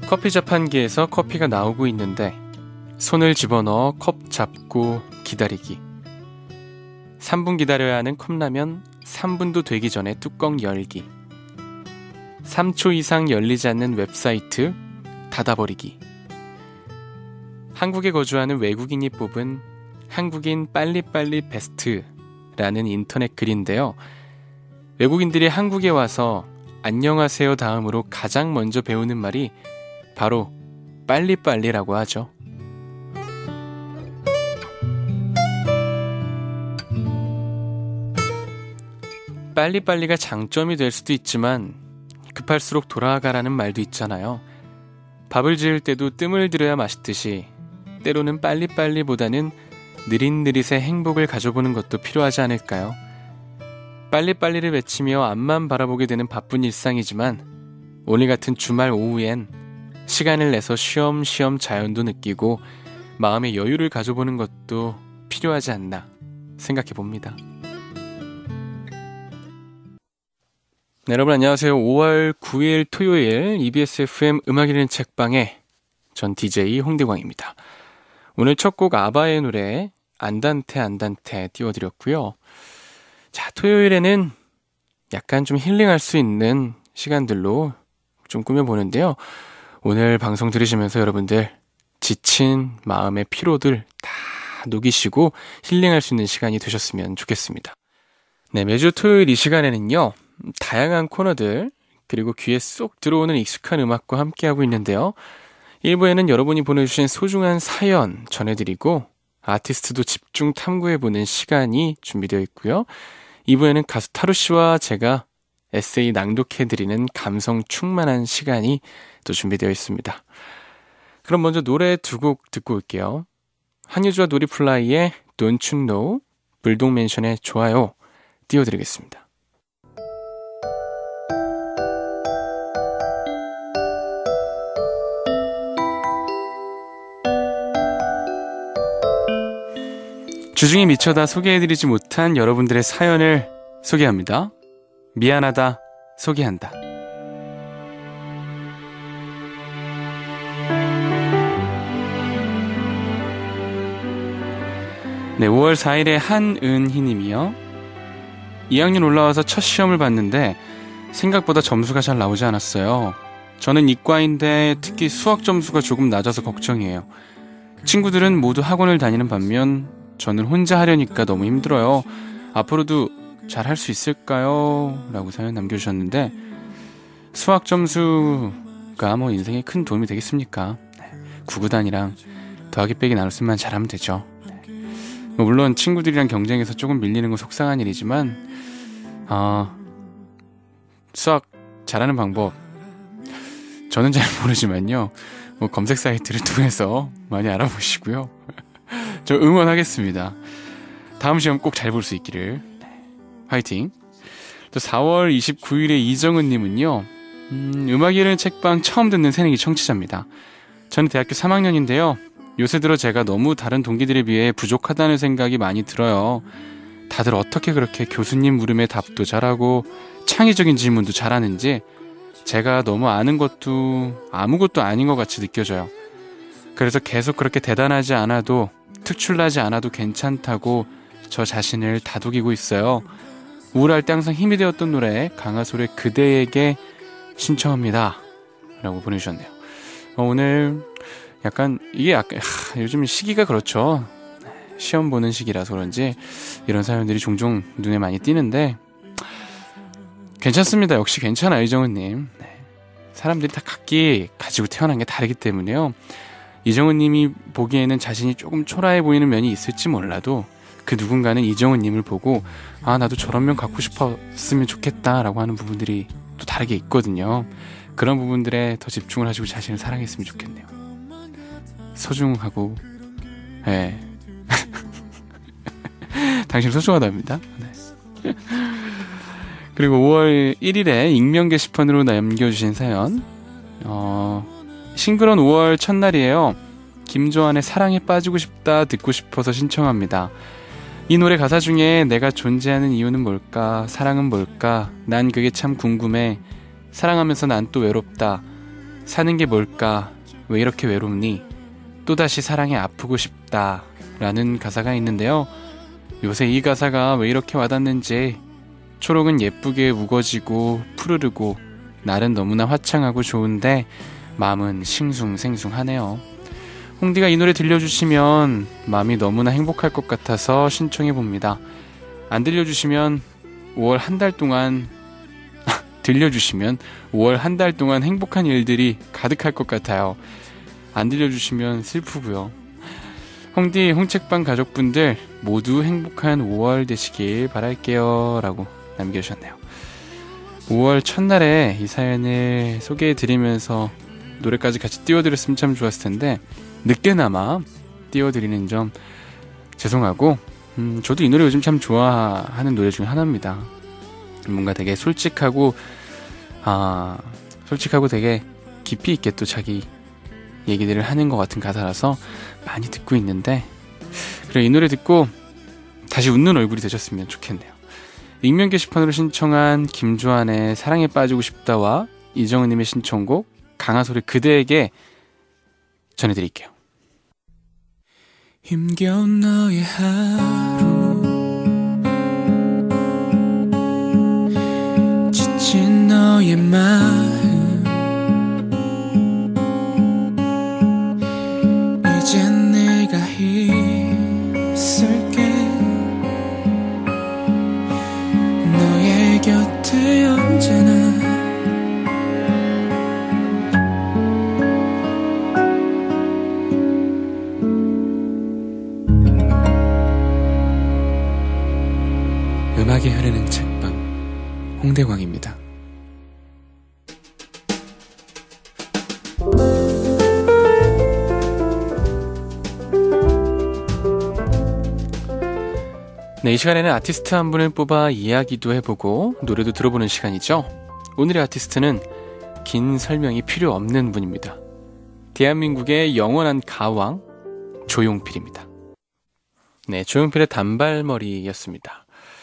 커피 자판기에서 커피가 나오고 있는데 손을 집어넣어 컵 잡고 기다리기. 3분 기다려야 하는 컵라면 3분도 되기 전에 뚜껑 열기. 3초 이상 열리지 않는 웹사이트 닫아버리기. 한국에 거주하는 외국인이 뽑은 한국인 빨리빨리 베스트라는 인터넷 글인데요. 외국인들이 한국에 와서 안녕하세요 다음으로 가장 먼저 배우는 말이 바로 빨리빨리라고 하죠. 빨리빨리가 장점이 될 수도 있지만 급할수록 돌아가라는 말도 있잖아요. 밥을 지을 때도 뜸을 들여야 맛있듯이 때로는 빨리빨리보다는 느릿느릿의 행복을 가져보는 것도 필요하지 않을까요? 빨리빨리를 외치며 앞만 바라보게 되는 바쁜 일상이지만 오늘 같은 주말 오후엔 시간을 내서 쉬엄쉬엄 자연도 느끼고 마음의 여유를 가져보는 것도 필요하지 않나 생각해 봅니다. 네, 여러분 안녕하세요. 5월 9일 토요일 EBS FM 음악 읽는 책방의 전 DJ 홍대광입니다. 오늘 첫 곡 아바의 노래 안단테 안단테 띄워드렸고요. 자, 토요일에는 약간 좀 힐링할 수 있는 시간들로 좀 꾸며보는데요. 오늘 방송 들으시면서 여러분들 지친 마음의 피로들 다 녹이시고 힐링할 수 있는 시간이 되셨으면 좋겠습니다. 네, 매주 토요일 이 시간에는요. 다양한 코너들 그리고 귀에 쏙 들어오는 익숙한 음악과 함께하고 있는데요. 1부에는 여러분이 보내주신 소중한 사연 전해드리고 아티스트도 집중 탐구해보는 시간이 준비되어 있고요. 2부에는 가수 타루씨와 제가 에세이 낭독해드리는 감성 충만한 시간이 또 준비되어 있습니다. 그럼 먼저 노래 두 곡 듣고 올게요. 한유주와 노리플라이의 Don't You Know, 불독맨션의 좋아요 띄워드리겠습니다. 주중에 미쳐다 소개해드리지 못한 여러분들의 사연을 소개합니다. 미안하다 소개한다. 네, 5월 4일에 한은희 님이요. 2학년 올라와서 첫 시험을 봤는데 생각보다 점수가 잘 나오지 않았어요. 저는 이과인데 특히 수학 점수가 조금 낮아서 걱정이에요. 친구들은 모두 학원을 다니는 반면 저는 혼자 하려니까 너무 힘들어요. 앞으로도 잘 할 수 있을까요? 라고 사연 남겨주셨는데 수학 점수가 뭐 인생에 큰 도움이 되겠습니까? 구구단이랑 더하기 빼기 나눴으면 잘하면 되죠. 물론 친구들이랑 경쟁해서 조금 밀리는 건 속상한 일이지만 수학 잘하는 방법 저는 잘 모르지만요. 뭐 검색 사이트를 통해서 많이 알아보시고요. 저 응원하겠습니다. 다음 시험 꼭 잘 볼 수 있기를. 화이팅. 또 4월 29일에 이정은님은요. 음악 읽는 책방 처음 듣는 새내기 청취자입니다. 저는 대학교 3학년인데요. 요새 들어 제가 너무 다른 동기들에 비해 부족하다는 생각이 많이 들어요. 다들 어떻게 그렇게 교수님 물음에 답도 잘하고 창의적인 질문도 잘하는지 제가 너무 아는 것도 아무것도 아닌 것 같이 느껴져요. 그래서 계속 그렇게 대단하지 않아도 특출나지 않아도 괜찮다고 저 자신을 다독이고 있어요. 우울할 때 항상 힘이 되었던 노래 강하솔의 그대에게 신청합니다 라고 보내주셨네요. 오늘 약간 요즘 시기가 그렇죠. 시험 보는 시기라서 그런지 이런 사연들이 종종 눈에 많이 띄는데 괜찮습니다. 역시 괜찮아요, 이정은님. 사람들이 다 각기 가지고 태어난 게 다르기 때문에요. 이정은님이 보기에는 자신이 조금 초라해 보이는 면이 있을지 몰라도 그 누군가는 이정은님을 보고 나도 저런 면 갖고 싶었으면 좋겠다라고 하는 부분들이 또 다르게 있거든요. 그런 부분들에 더 집중을 하시고 자신을 사랑했으면 좋겠네요. 소중하고 당신 소중하답니다. 네. 그리고 5월 1일에 익명 게시판으로 남겨주신 사연 싱그러운 5월 첫날이에요. 김조한의 사랑에 빠지고 싶다 듣고 싶어서 신청합니다. 이 노래 가사 중에 내가 존재하는 이유는 뭘까? 사랑은 뭘까? 난 그게 참 궁금해. 사랑하면서 난 또 외롭다. 사는 게 뭘까? 왜 이렇게 외롭니? 또다시 사랑에 아프고 싶다 라는 가사가 있는데요. 요새 이 가사가 왜 이렇게 와닿는지 초록은 예쁘게 우거지고 푸르르고 날은 너무나 화창하고 좋은데 마음은 싱숭생숭하네요. 홍디가 이 노래 들려주시면 마음이 너무나 행복할 것 같아서 신청해봅니다. 안 들려주시면 5월 한 달 동안 들려주시면 5월 한 달 동안 행복한 일들이 가득할 것 같아요. 안 들려주시면 슬프고요. 홍디 홍책방 가족분들 모두 행복한 5월 되시길 바랄게요 라고 남겨주셨네요. 5월 첫날에 이 사연을 소개해드리면서 노래까지 같이 띄워드렸으면 참 좋았을 텐데 늦게나마 띄워드리는 점 죄송하고 저도 이 노래 요즘 참 좋아하는 노래 중에 하나입니다. 뭔가 되게 솔직하고 되게 깊이 있게 또 자기 얘기들을 하는 것 같은 가사라서 많이 듣고 있는데 그래 이 노래 듣고 다시 웃는 얼굴이 되셨으면 좋겠네요. 익명 게시판으로 신청한 김조한의 사랑에 빠지고 싶다와 이정은님의 신청곡 강하솔의 그대에게 전해드릴게요. 힘겨운 너의 하루 지친 너의 마음 이젠 내가 있을게 너의 곁에 언제나 음악이 흐르는 책방 홍대광입니다. 네, 이 시간에는 아티스트 한 분을 뽑아 이야기도 해보고 노래도 들어보는 시간이죠. 오늘의 아티스트는 긴 설명이 필요 없는 분입니다. 대한민국의 영원한 가왕 조용필입니다. 네, 조용필의 단발머리였습니다.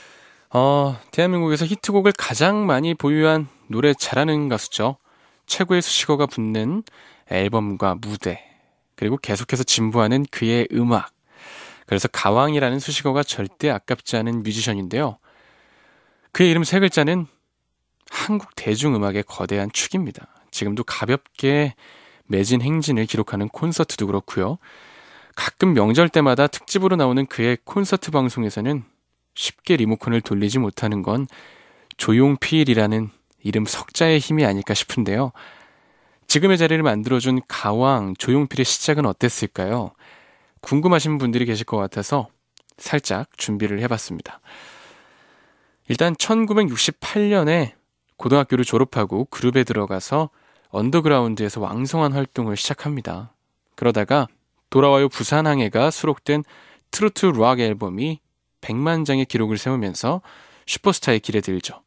대한민국에서 히트곡을 가장 많이 보유한 노래 잘하는 가수죠. 최고의 수식어가 붙는 앨범과 무대, 그리고 계속해서 진부하는 그의 음악. 그래서 가왕이라는 수식어가 절대 아깝지 않은 뮤지션인데요. 그의 이름 세 글자는 한국 대중음악의 거대한 축입니다. 지금도 가볍게 매진 행진을 기록하는 콘서트도 그렇고요. 가끔 명절 때마다 특집으로 나오는 그의 콘서트 방송에서는 쉽게 리모컨을 돌리지 못하는 건 조용필이라는 이름 석자의 힘이 아닐까 싶은데요. 지금의 자리를 만들어준 가왕 조용필의 시작은 어땠을까요? 궁금하신 분들이 계실 것 같아서 살짝 준비를 해봤습니다. 일단 1968년에 고등학교를 졸업하고 그룹에 들어가서 언더그라운드에서 왕성한 활동을 시작합니다. 그러다가 돌아와요 부산항해가 수록된 트로트 락 앨범이 100만 장의 기록을 세우면서 슈퍼스타의 길에 들죠.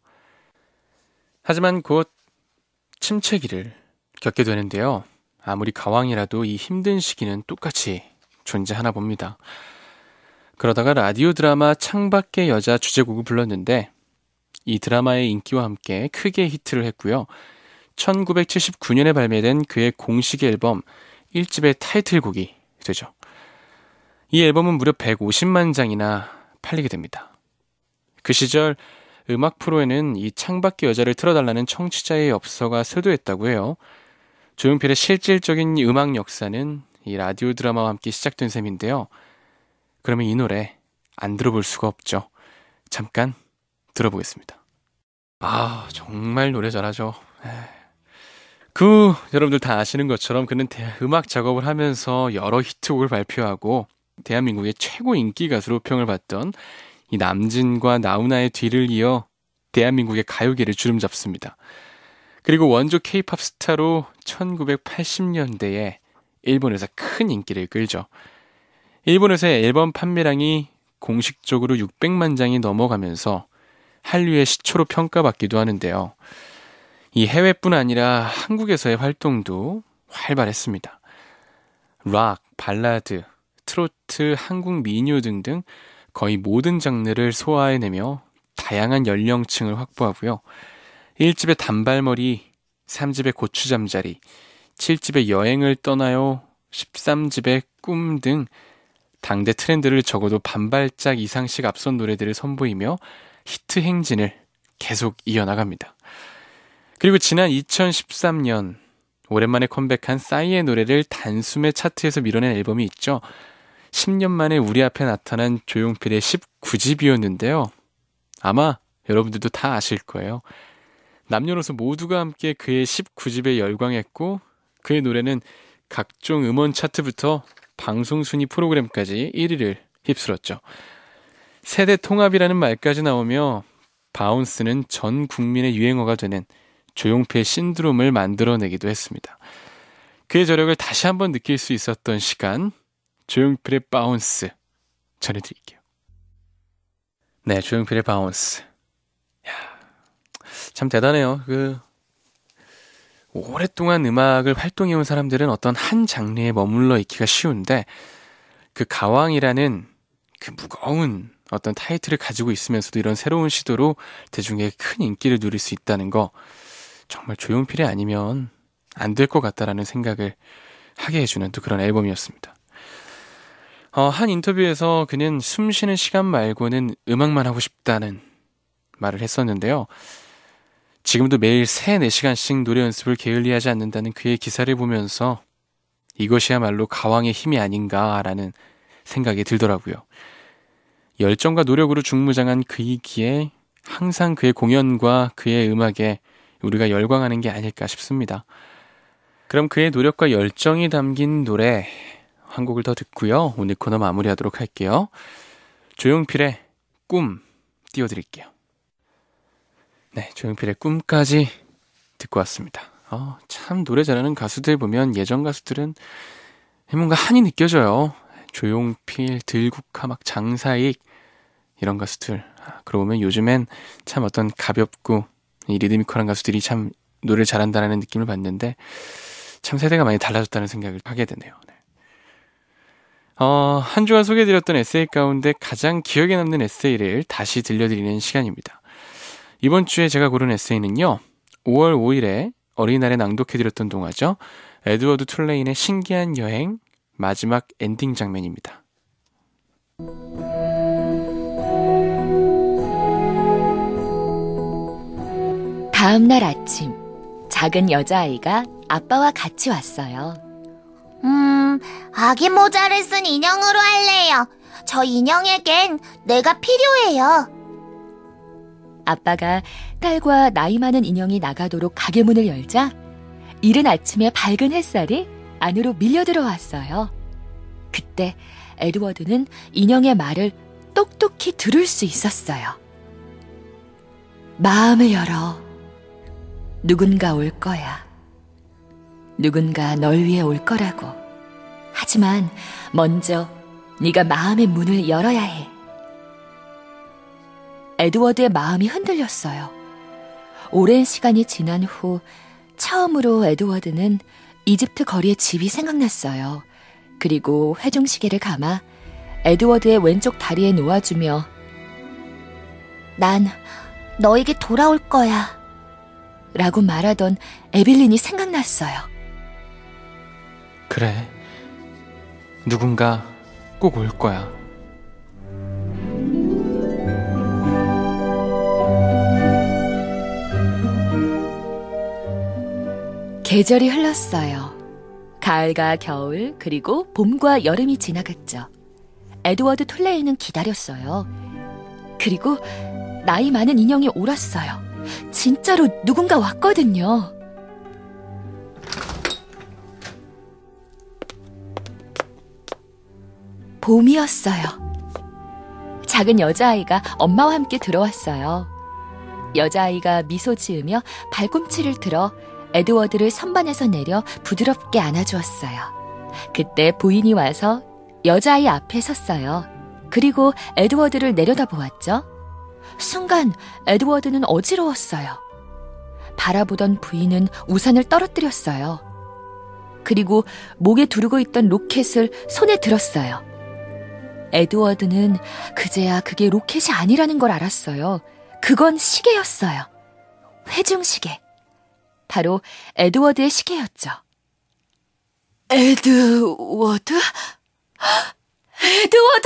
하지만 곧 침체기를 겪게 되는데요. 아무리 가왕이라도 이 힘든 시기는 똑같이 존재하나 봅니다. 그러다가 라디오 드라마 창밖의 여자 주제곡을 불렀는데 이 드라마의 인기와 함께 크게 히트를 했고요. 1979년에 발매된 그의 공식 앨범 1집의 타이틀곡이 되죠. 이 앨범은 무려 150만 장이나 팔리게 됩니다. 그 시절 음악 프로에는 이 창밖의 여자를 틀어달라는 청취자의 엽서가 쇄도했다고 해요. 조용필의 실질적인 음악 역사는 이 라디오 드라마와 함께 시작된 셈인데요. 그러면 이 노래 안 들어볼 수가 없죠. 잠깐 들어보겠습니다. 정말 노래 잘하죠. 여러분들 다 아시는 것처럼 그는 음악 작업을 하면서 여러 히트곡을 발표하고 대한민국의 최고 인기 가수로 평을 받던 이 남진과 나훈아의 뒤를 이어 대한민국의 가요계를 주름잡습니다. 그리고 원조 K-팝 스타로 1980년대에 일본에서 큰 인기를 끌죠. 일본에서의 앨범 판매량이 공식적으로 600만 장이 넘어가면서 한류의 시초로 평가받기도 하는데요. 이 해외뿐 아니라 한국에서의 활동도 활발했습니다. 락, 발라드, 트로트, 한국 민요 등등 거의 모든 장르를 소화해내며 다양한 연령층을 확보하고요. 1집의 단발머리, 3집의 고추잠자리, 7집의 여행을 떠나요, 13집의 꿈 등 당대 트렌드를 적어도 반발짝 이상씩 앞선 노래들을 선보이며 히트 행진을 계속 이어나갑니다. 그리고 지난 2013년 오랜만에 컴백한 싸이의 노래를 단숨에 차트에서 밀어낸 앨범이 있죠. 10년 만에 우리 앞에 나타난 조용필의 19집이었는데요. 아마 여러분들도 다 아실 거예요. 남녀노소 모두가 함께 그의 19집에 열광했고 그의 노래는 각종 음원 차트부터 방송 순위 프로그램까지 1위를 휩쓸었죠. 세대 통합이라는 말까지 나오며 바운스는 전 국민의 유행어가 되는 조용필 신드롬을 만들어내기도 했습니다. 그의 저력을 다시 한번 느낄 수 있었던 시간, 조용필의 바운스 전해드릴게요. 네, 조용필의 바운스. 참 대단해요. 오랫동안 음악을 활동해온 사람들은 어떤 한 장르에 머물러 있기가 쉬운데 그 가왕이라는 그 무거운 어떤 타이틀을 가지고 있으면서도 이런 새로운 시도로 대중에게 큰 인기를 누릴 수 있다는 거 정말 조용필이 아니면 안 될 것 같다라는 생각을 하게 해주는 또 그런 앨범이었습니다. 한 인터뷰에서 그는 숨 쉬는 시간 말고는 음악만 하고 싶다는 말을 했었는데요. 지금도 매일 3-4시간씩 노래 연습을 게을리하지 않는다는 그의 기사를 보면서 이것이야말로 가왕의 힘이 아닌가라는 생각이 들더라고요. 열정과 노력으로 중무장한 그이기에 항상 그의 공연과 그의 음악에 우리가 열광하는 게 아닐까 싶습니다. 그럼 그의 노력과 열정이 담긴 노래 한 곡을 더 듣고요. 오늘 코너 마무리하도록 할게요. 조용필의 꿈 띄워드릴게요. 네, 조용필의 꿈까지 듣고 왔습니다. 참 노래 잘하는 가수들 보면 예전 가수들은 뭔가 한이 느껴져요. 조용필, 들국화, 막 장사익 이런 가수들. 그러고 보면 요즘엔 참 어떤 가볍고 이 리드미컬한 가수들이 참 노래를 잘한다는 느낌을 받는데 참 세대가 많이 달라졌다는 생각을 하게 되네요. 네. 한 주간 소개해드렸던 에세이 가운데 가장 기억에 남는 에세이를 다시 들려드리는 시간입니다. 이번 주에 제가 고른 에세이는요. 5월 5일에 어린이날에 낭독해드렸던 동화죠. 에드워드 툴레인의 신기한 여행 마지막 엔딩 장면입니다. 다음 날 아침, 작은 여자아이가 아빠와 같이 왔어요. 아기 모자를 쓴 인형으로 할래요. 저 인형에겐 내가 필요해요. 아빠가 딸과 나이 많은 인형이 나가도록 가게 문을 열자 이른 아침에 밝은 햇살이 안으로 밀려 들어왔어요. 그때 에드워드는 인형의 말을 똑똑히 들을 수 있었어요. 마음을 열어. 누군가 올 거야. 누군가 널 위해 올 거라고. 하지만 먼저 네가 마음의 문을 열어야 해. 에드워드의 마음이 흔들렸어요. 오랜 시간이 지난 후 처음으로 에드워드는 이집트 거리의 집이 생각났어요. 그리고 회중시계를 감아 에드워드의 왼쪽 다리에 놓아주며 난 너에게 돌아올 거야 라고 말하던 에빌린이 생각났어요. 그래, 누군가 꼭 올 거야. 계절이 흘렀어요. 가을과 겨울, 그리고 봄과 여름이 지나갔죠. 에드워드 툴레이는 기다렸어요. 그리고 나이 많은 인형이 옳았어요. 진짜로 누군가 왔거든요. 봄이었어요. 작은 여자아이가 엄마와 함께 들어왔어요. 여자아이가 미소 지으며 발꿈치를 들어 에드워드를 선반에서 내려 부드럽게 안아주었어요. 그때 부인이 와서 여자아이 앞에 섰어요. 그리고 에드워드를 내려다보았죠. 순간 에드워드는 어지러웠어요. 바라보던 부인은 우산을 떨어뜨렸어요. 그리고 목에 두르고 있던 로켓을 손에 들었어요. 에드워드는 그제야 그게 로켓이 아니라는 걸 알았어요. 그건 시계였어요. 회중시계. 바로 에드워드의 시계였죠. 에드워드? 에드워드!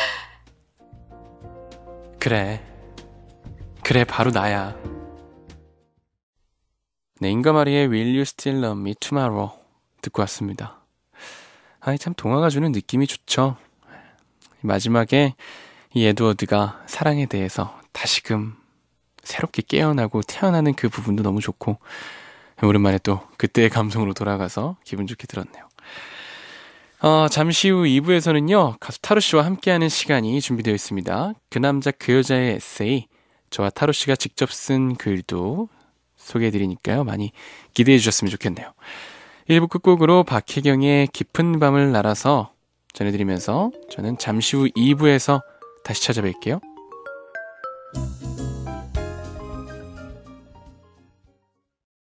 그래, 바로 나야. 네, 잉가마리의 Will You Still Love Me Tomorrow 듣고 왔습니다. 참 동화가 주는 느낌이 좋죠. 마지막에 이 에드워드가 사랑에 대해서 다시금 새롭게 깨어나고 태어나는 그 부분도 너무 좋고, 오랜만에 또 그때의 감성으로 돌아가서 기분 좋게 들었네요. 잠시 후 2부에서는요, 가수 타로씨와 함께하는 시간이 준비되어 있습니다. 그 남자 그 여자의 에세이, 저와 타로씨가 직접 쓴 글도 소개해드리니까요, 많이 기대해 주셨으면 좋겠네요. 1부 끝곡으로 박혜경의 깊은 밤을 날아서 전해드리면서 저는 잠시 후 2부에서 다시 찾아뵐게요.